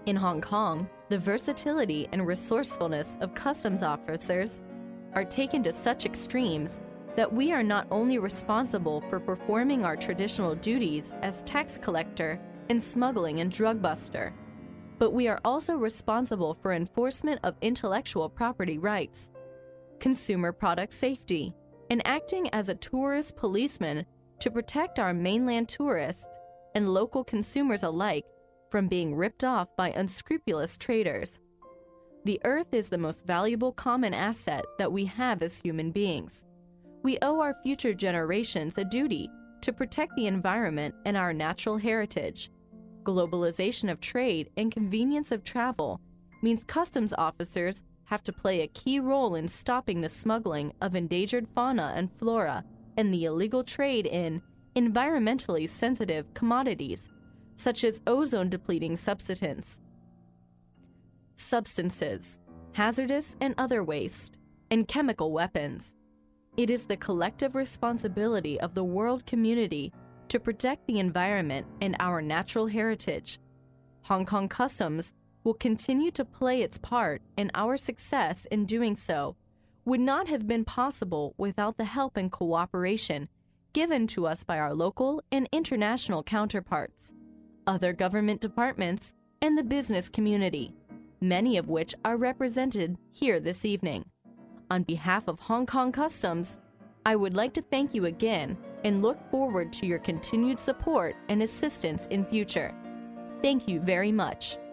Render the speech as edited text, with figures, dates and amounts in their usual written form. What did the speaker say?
In Hong Kong, the versatility and resourcefulness of customs officers are taken to such extremes that we are not only responsible for performing our traditional duties as tax collector and smuggling and drug buster, but we are also responsible for enforcement of intellectual property rights, consumer product safety, and acting as a tourist policeman to protect our mainland tourists and local consumers alike from being ripped off by unscrupulous traders. The earth is the most valuable common asset that we have as human beings. We owe our future generations a duty to protect the environment and our natural heritage. Globalization of trade and convenience of travel means customs officers have to play a key role in stopping the smuggling of endangered fauna and flora and the illegal trade in environmentally sensitive commodities, such as ozone-depleting substances, hazardous and other waste, and chemical weapons. It is the collective responsibility of the world community to protect the environment and our natural heritage. Hong Kong Customs will continue to play its part, and our success in doing so would not have been possible without the help and cooperation given to us by our local and international counterparts, other government departments, and the business community, many of which are represented here this evening. On behalf of Hong Kong Customs, I would like to thank you again and look forward to your continued support and assistance in future. Thank you very much.